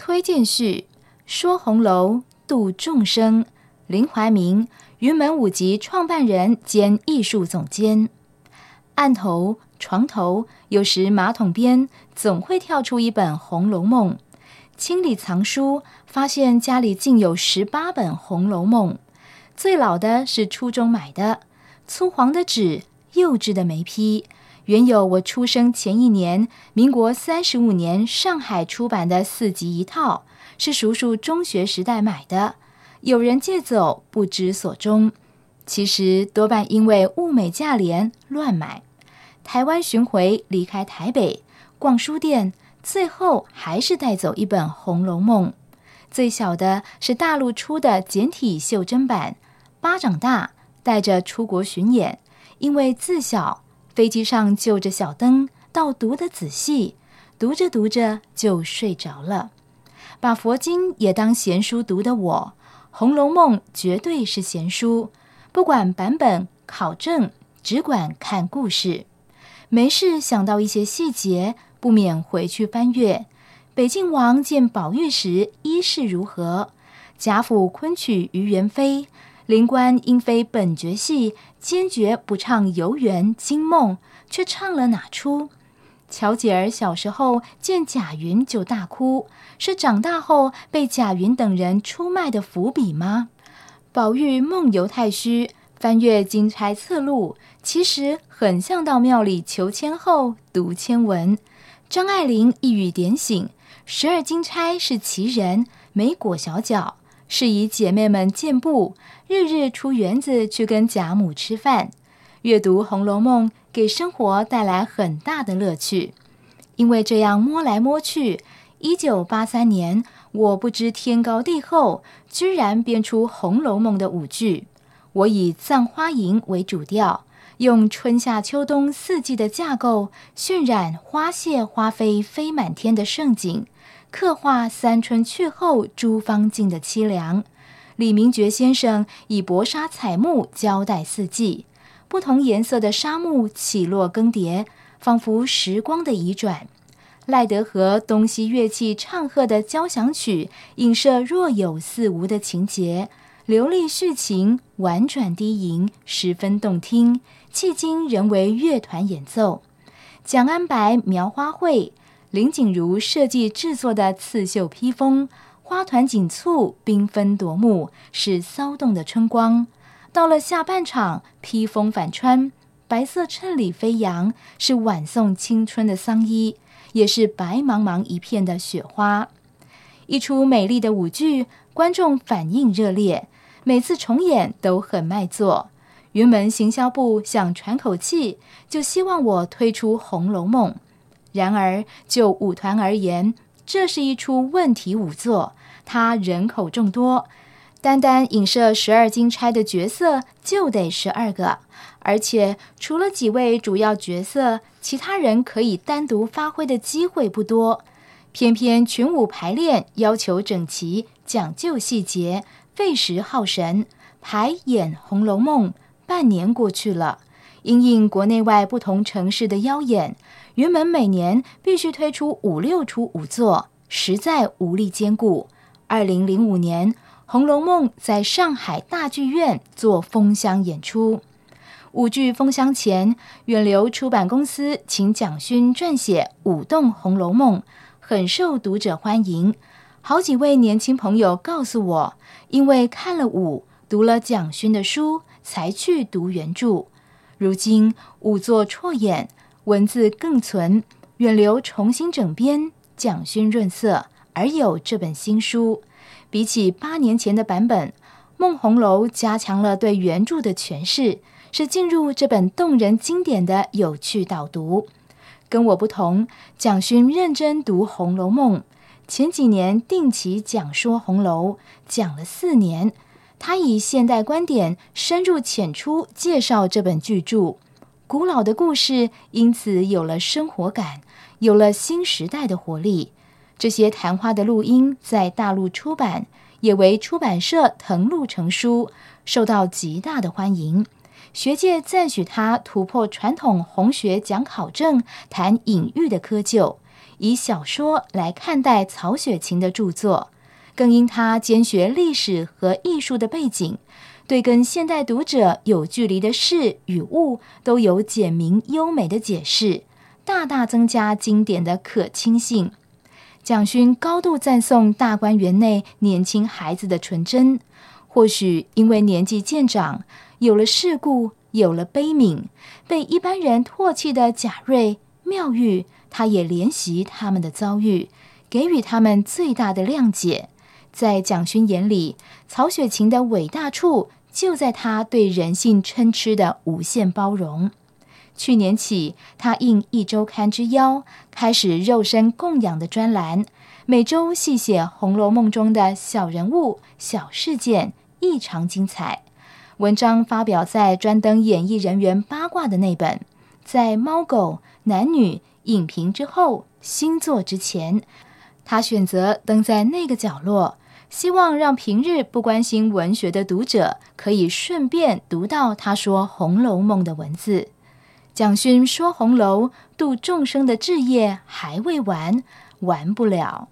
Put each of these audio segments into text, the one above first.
推荐序：说红楼，度众生。林怀民，云门舞集创办人兼艺术总监。案头、床头，有时马桶边，总会跳出一本《红楼梦》。清理藏书，发现家里竟有18本《红楼梦》。最老的是初中买的，粗黄的纸，幼稚的眉批。原有我出生前一年，民国35年上海出版的4集一套，是叔叔中学时代买的，有人借走，不知所终。其实多半因为物美价廉，乱买。台湾巡回离开台北，逛书店，最后还是带走一本《红楼梦》。最小的是大陆出的简体袖珍版，巴掌大，带着出国巡演，因为字小，飞机上就着小灯，倒读得仔细，读着读着就睡着了。把佛经也当闲书读的我，《红楼梦》绝对是闲书，不管版本考证，只管看故事。没事想到一些细节，不免回去翻阅。北静王见宝玉时衣饰如何？贾府昆曲于元妃，灵官因非本角戏，坚决不唱游园惊梦，却唱了哪出？乔姐儿小时候见贾云就大哭，是长大后被贾云等人出卖的伏笔吗？宝玉梦游太虚，翻阅金钗册录，其实很像到庙里求签后读签文。张爱玲一语点醒，12金钗是奇人，没裹小脚，是以姐妹们健步，日日出园子去跟贾母吃饭。阅读《红楼梦》给生活带来很大的乐趣，因为这样摸来摸去，1983年我不知天高地厚，居然编出《红楼梦》的5句。我以葬花吟为主调，用春夏秋冬4季的架构，渲染花谢花飞飞满天的盛景，刻画三春去后诸芳尽的凄凉。李明珏先生以薄纱彩木交代4季，不同颜色的纱幕起落更迭，仿佛时光的移转。赖德和东西乐器唱和的交响曲，映射若有似无的情节，流利叙情，婉转低吟，十分动听，迄今仍为乐团演奏。蒋安白描花卉，林锦如设计制作的刺绣披风，花团锦簇，缤纷夺目，是骚动的春光。到了下半场，披风反穿，白色衬里飞扬，是晚送青春的桑衣，也是白茫茫一片的雪花。一出美丽的舞剧，观众反应热烈，每次重演都很卖座。云门行销部想喘口气，就希望我推出《红楼梦》。然而就舞团而言，这是一出问题舞作，它人口众多，单单影射12金钗的角色就得12个，而且除了几位主要角色，其他人可以单独发挥的机会不多。偏偏群舞排练要求整齐，讲究细节，费时耗神，排演《红楼梦》半年过去了。因应国内外不同城市的邀演，云门每年必须推出5、6出舞作，实在无力兼顾。2005年，《红楼梦》在上海大剧院做封箱演出。舞剧封箱前，远流出版公司请蒋勋撰写舞动《红楼梦》，很受读者欢迎。好几位年轻朋友告诉我，因为看了舞，读了蒋勋的书，才去读原著。如今舞作辍演，文字更存，远流重新整编，蒋勋润色，而有这本新书。比起8年前的版本，梦红楼加强了对原著的诠释，是进入这本动人经典的有趣导读。跟我不同，蒋勋认真读《红楼梦》，前几年定期讲说红楼，讲了4年。他以现代观点深入浅出介绍这本巨著，古老的故事因此有了生活感，有了新时代的活力。这些谈话的录音在大陆出版，也为出版社誊录成书，受到极大的欢迎。学界赞许他突破传统红学讲考证、谈隐喻的窠臼， 以小说来看待曹雪芹的著作，更因他兼学历史和艺术的背景，对跟现代读者有距离的事与物都有简明优美的解释，大大增加经典的可亲性。蒋勋高度赞颂大观园内年轻孩子的纯真，或许因为年纪渐长，有了世故，有了悲悯，被一般人唾弃的贾瑞、妙玉，他也怜惜他们的遭遇，给予他们最大的谅解。在蒋勋眼里，曹雪芹的伟大处就在他对人性嗔痴的无限包容。去年起，他应一周刊之邀，开始肉身供养的专栏，每周细写《红楼梦》中的小人物、小事件，异常精彩。文章发表在专登演艺人员八卦的那本，在猫狗、男女、影评之后，星座之前，他选择登在那个角落，希望让平日不关心文学的读者可以顺便读到他说《红楼梦》的文字。蒋勋说红楼，度众生的志业还未完，完不了。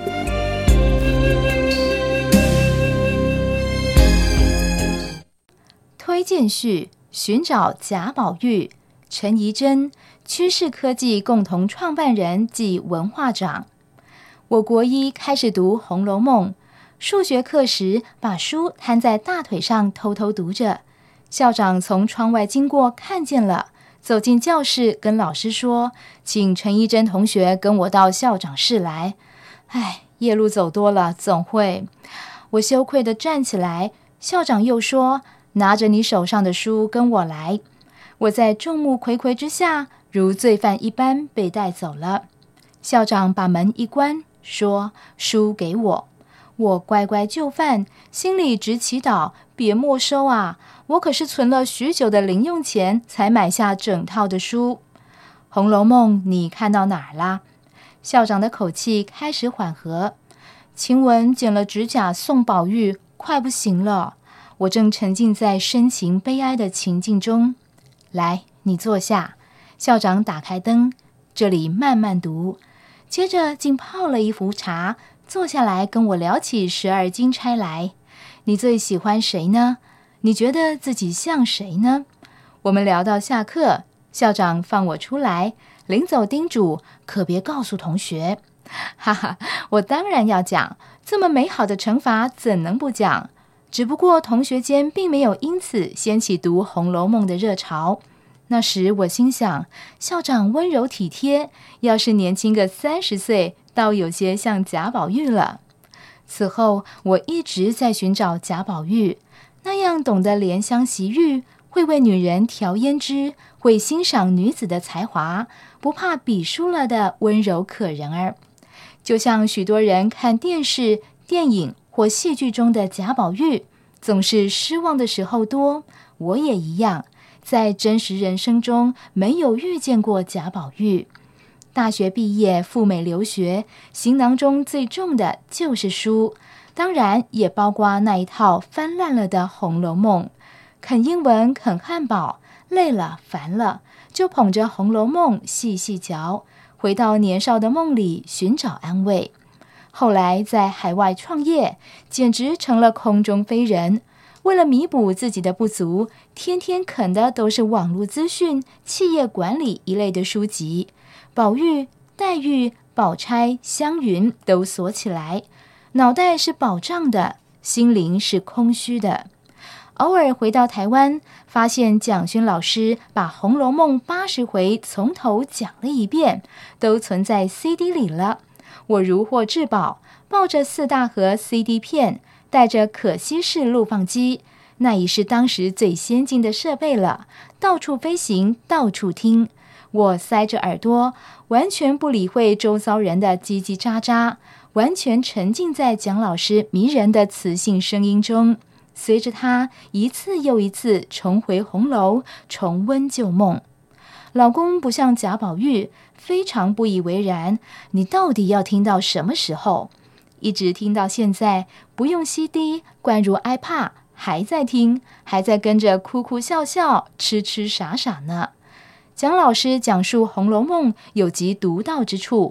推荐序：寻找贾宝玉，陈怡贞，趋势科技共同创办人暨文化长。我国一开始读《红楼梦》，数学课时把书摊在大腿上偷偷读着，校长从窗外经过看见了，走进教室跟老师说，请陈怡贞同学跟我到校长室来。夜路走多了，总会。我羞愧地站起来，校长又说，拿着你手上的书跟我来。我在众目睽睽之下，如罪犯一般被带走了。校长把门一关，说，书给我。我乖乖就范，心里直祈祷，别没收啊，我可是存了许久的零用钱才买下整套的书。《红楼梦》你看到哪儿啦？校长的口气开始缓和。晴雯剪了指甲送宝玉，快不行了。我正沉浸在深情悲哀的情境中。来，你坐下。校长打开灯，这里慢慢读。接着竟泡了一壶茶，坐下来跟我聊起12金钗来。你最喜欢谁呢？你觉得自己像谁呢？我们聊到下课，校长放我出来，临走叮嘱，可别告诉同学。哈哈，我当然要讲，这么美好的惩罚怎能不讲？只不过同学间并没有因此掀起读《红楼梦》的热潮。那时我心想，校长温柔体贴，要是年轻个30岁，倒有些像贾宝玉了。此后我一直在寻找贾宝玉，那样懂得怜香惜玉，会为女人调胭脂，会欣赏女子的才华，不怕比输了的温柔可人儿。就像许多人看电视、电影或戏剧中的贾宝玉，总是失望的时候多，我也一样，在真实人生中没有遇见过贾宝玉。大学毕业赴美留学，行囊中最重的就是书，当然也包括那一套翻烂了的《红楼梦》。啃英文，啃汉堡，累了烦了，就捧着《红楼梦》细细嚼，回到年少的梦里寻找安慰。后来在海外创业，简直成了空中飞人。为了弥补自己的不足，天天啃的都是网络资讯、企业管理一类的书籍，宝玉、黛玉、宝钗、湘云都锁起来，脑袋是饱胀的，心灵是空虚的。偶尔回到台湾，发现蒋勋老师把《红楼梦》80回从头讲了一遍，都存在 CD 里了。我如获至宝，抱着4大盒 CD 片，带着可惜式录放机，那已是当时最先进的设备了，到处飞行，到处听。我塞着耳朵，完全不理会周遭人的叽叽喳喳，完全沉浸在蒋老师迷人的磁性声音中，随着他一次又一次重回红楼，重温旧梦。老公不像贾宝玉，非常不以为然，你到底要听到什么时候？一直听到现在，不用 CD， 灌入 iPad， 还在听，还在跟着哭哭笑笑，痴痴傻傻呢。蒋老师讲述《红楼梦》有其独到之处，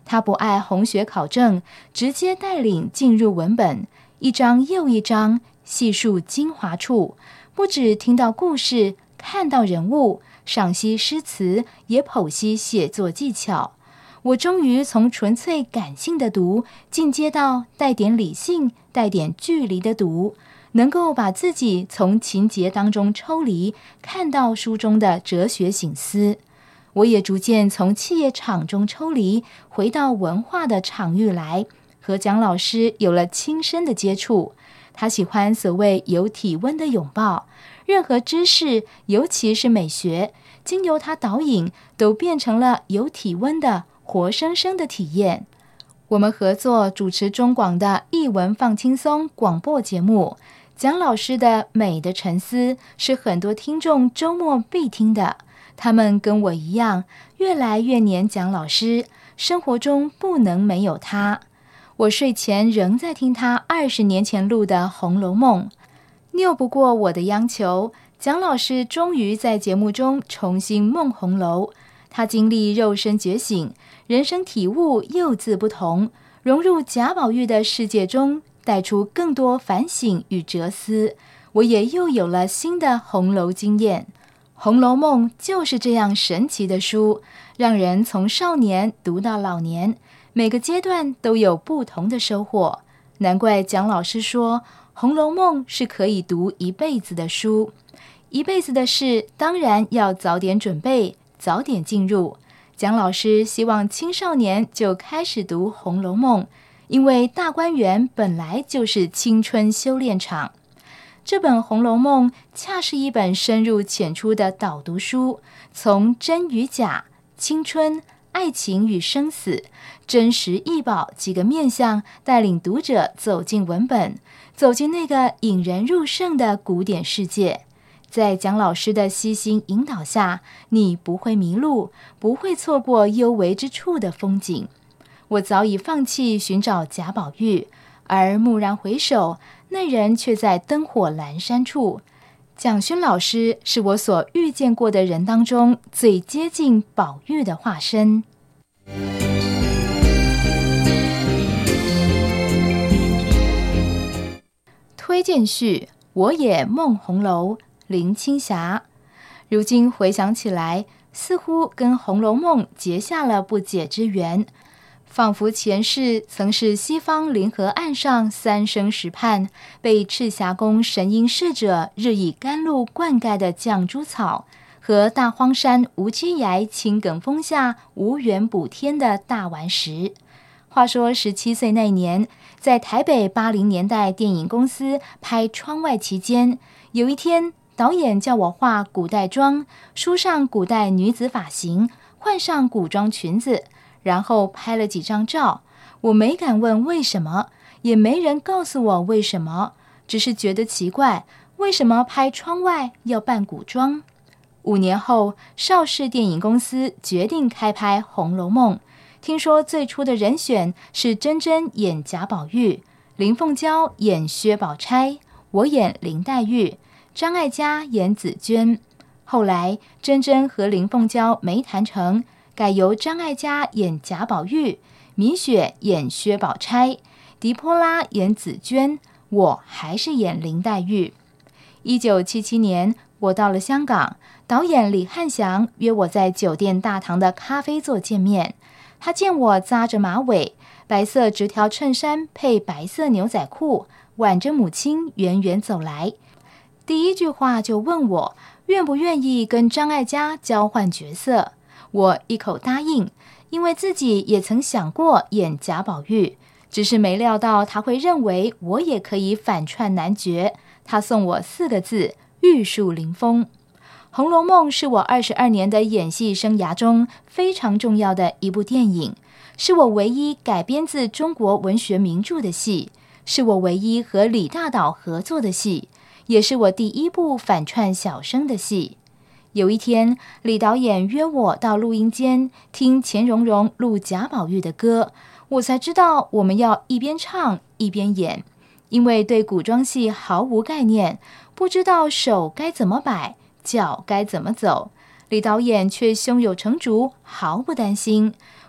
他不爱红学考证，直接带领进入文本，一章又一章，细数精华处，不只听到故事，看到人物，赏析诗词，也剖析写作技巧。我终于从纯粹感性的读，进阶到带点理性、带点距离的读，能够把自己从情节当中抽离，看到书中的哲学省思。我也逐渐从企业场中抽离，回到文化的场域来，和蒋老师有了亲身的接触。他喜欢所谓有体温的拥抱，任何知识，尤其是美学，经由他导引，都变成了有体温的活生生的体验。我们合作主持中广的艺文放轻松广播节目，蒋老师的美的沉思是很多听众周末必听的。他们跟我一样，越来越黏蒋老师，生活中不能没有他。我睡前仍在听他20年前录的《红楼梦》，拗不过我的央求，蒋老师终于在节目中重新梦红楼。他经历肉身觉醒，人生体悟又自不同，融入贾宝玉的世界中，带出更多反省与哲思。我也又有了新的红楼经验。《红楼梦》就是这样神奇的书，让人从少年读到老年，每个阶段都有不同的收获。难怪蒋老师说，《红楼梦》是可以读一辈子的书。一辈子的事，当然要早点准备，早点进入。蒋老师希望青少年就开始读《红楼梦》，因为大观园本来就是青春修炼场。这本《红楼梦》恰是一本深入浅出的导读书，从真与假、青春、爱情与生死、真实异宝几个面向，带领读者走进文本，走进那个引人入胜的古典世界。在蒋老师的悉心引导下，你不会迷路，不会错过幽微之处的风景。我早已放弃寻找贾宝玉，而蓦然回首，那人却在灯火阑珊处。蒋勋老师是我所遇见过的人当中最接近宝玉的化身。推荐序：我也梦红楼，林青霞。如今回想起来，似乎跟《红楼梦》结下了不解之缘，仿佛前世曾是西方灵河岸上三生石畔，被赤霞宫神瑛侍者日以甘露灌溉的绛珠草，和大荒山无稽崖青埂峰下无缘补天的大顽石。话说17岁那年，在台北80年代电影公司拍《窗外》期间，有一天导演叫我画古代妆，梳上古代女子发型，换上古装裙子，然后拍了几张照。我没敢问为什么，也没人告诉我为什么，只是觉得奇怪，为什么拍《窗外》要扮古装？5年后，邵氏电影公司决定开拍《红楼梦》。听说最初的人选是珍珍演贾宝玉，林凤娇演薛宝钗，我演林黛玉，张艾嘉演紫娟。后来珍珍和林凤娇没谈成，改由张艾嘉演贾宝玉，米雪演薛宝钗，狄波拉演紫娟，我还是演林黛玉。1977年，我到了香港，导演李汉祥约我在酒店大堂的咖啡座见面。他见我扎着马尾，白色直条衬衫配白色牛仔裤，挽着母亲远远走来，第一句话就问我愿不愿意跟张艾嘉交换角色。我一口答应，因为自己也曾想过演贾宝玉，只是没料到他会认为我也可以反串男角。他送我4个字：玉树临风。《红楼梦》是我22年的演戏生涯中非常重要的一部电影，是我唯一改编自中国文学名著的戏，是我唯一和李大导合作的戏，也是我第一部反串小生的戏。有一天，李导演约我到录音间听钱蓉蓉录贾宝玉的歌，我才知道我们要一边唱一边演，因为对古装戏毫无概念，不知道手该怎么摆，脚该怎么走，李导演却胸有成竹，毫不担心。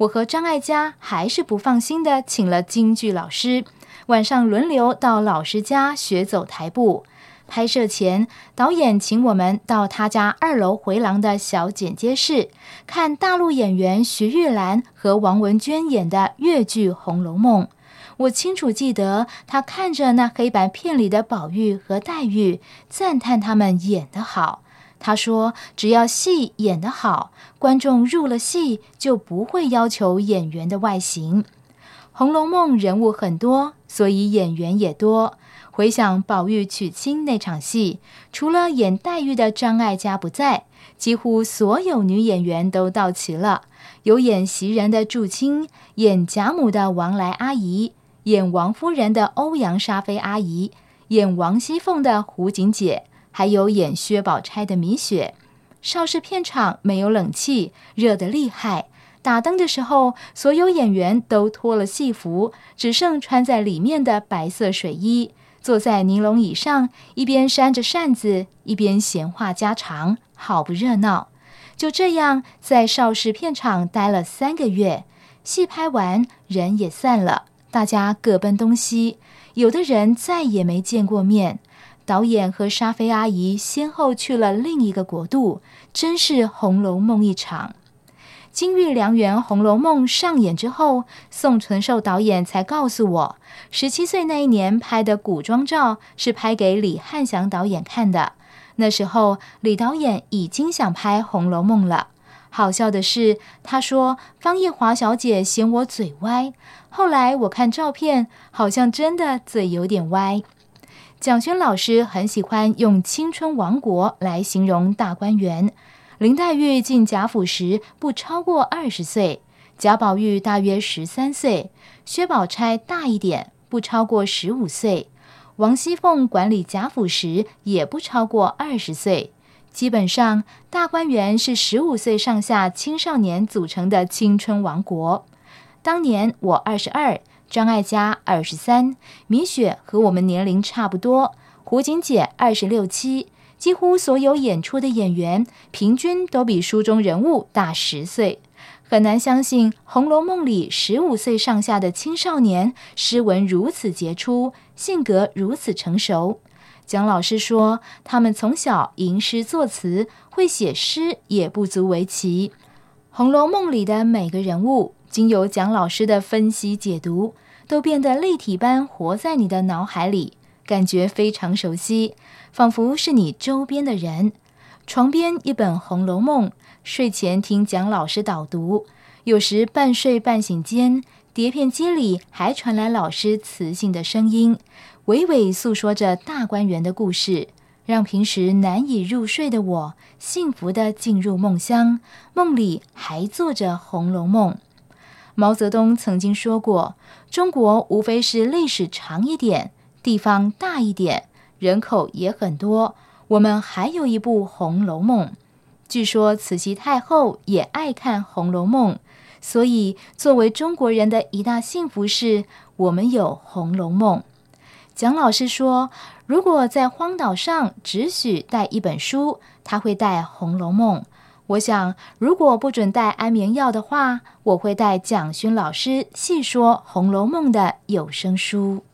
我和张艾嘉还是不放心的请了京剧老师，晚上轮流到老师家学走台步。拍摄前，导演请我们到他家2楼回廊的小剪接室，看大陆演员徐玉兰和王文娟演的越剧《红楼梦》。我清楚记得，他看着那黑白片里的宝玉和黛玉，赞叹他们演得好。他说，只要戏演得好，观众入了戏就不会要求演员的外形。《红楼梦》人物很多，所以演员也多。回想宝玉娶亲那场戏，除了演黛玉的张艾嘉不在，几乎所有女演员都到齐了。有演袭人的祝清，演贾母的王来阿姨，演王夫人的欧阳莎菲阿姨，演王熙凤的胡锦姐，还有演薛宝钗的米雪。邵氏片场没有冷气，热得厉害。打灯的时候，所有演员都脱了戏服，只剩穿在里面的白色水衣，坐在尼龙椅上，一边扇着扇子，一边闲话家常，好不热闹。就这样，在邵氏片场待了3个月，戏拍完，人也散了，大家各奔东西，有的人再也没见过面。导演和莎菲阿姨先后去了另一个国度，真是《红楼梦》一场。金玉良缘《红楼梦》上演之后，宋存寿导演才告诉我，17岁那一年拍的古装照是拍给李翰祥导演看的。那时候李导演已经想拍《红楼梦》了。好笑的是，他说方叶华小姐嫌我嘴歪，后来我看照片，好像真的嘴有点歪。蒋勋老师很喜欢用青春王国来形容大观园。林黛玉进贾府时不超过20岁，贾宝玉大约13岁，薛宝钗大一点，不超过15岁，王熙凤管理贾府时也不超过20岁。基本上，大观园是15岁上下青少年组成的青春王国。当年我22，张艾嘉23，米雪和我们年龄差不多，胡锦姐26、7。几乎所有演出的演员平均都比书中人物大10岁，很难相信《红楼梦》里15岁上下的青少年诗文如此杰出，性格如此成熟。蒋老师说，他们从小吟诗作词，会写诗也不足为奇。《红楼梦》里的每个人物，经由蒋老师的分析解读，都变得立体般活在你的脑海里，感觉非常熟悉，仿佛是你周边的人。床边一本《红楼梦》，睡前听蒋老师导读，有时半睡半醒间，碟片机里还传来老师磁性的声音，娓娓诉说着大观园的故事，让平时难以入睡的我幸福地进入梦乡，梦里还做着《红楼梦》。毛泽东曾经说过，中国无非是历史长一点，地方大一点，人口也很多，我们还有一部《红楼梦》。据说慈禧太后也爱看《红楼梦》，所以作为中国人的一大幸福是，我们有《红楼梦》。蒋老师说，如果在荒岛上只许带一本书，他会带《红楼梦》。我想，如果不准带安眠药的话，我会带蒋勋老师细说《红楼梦》的有声书。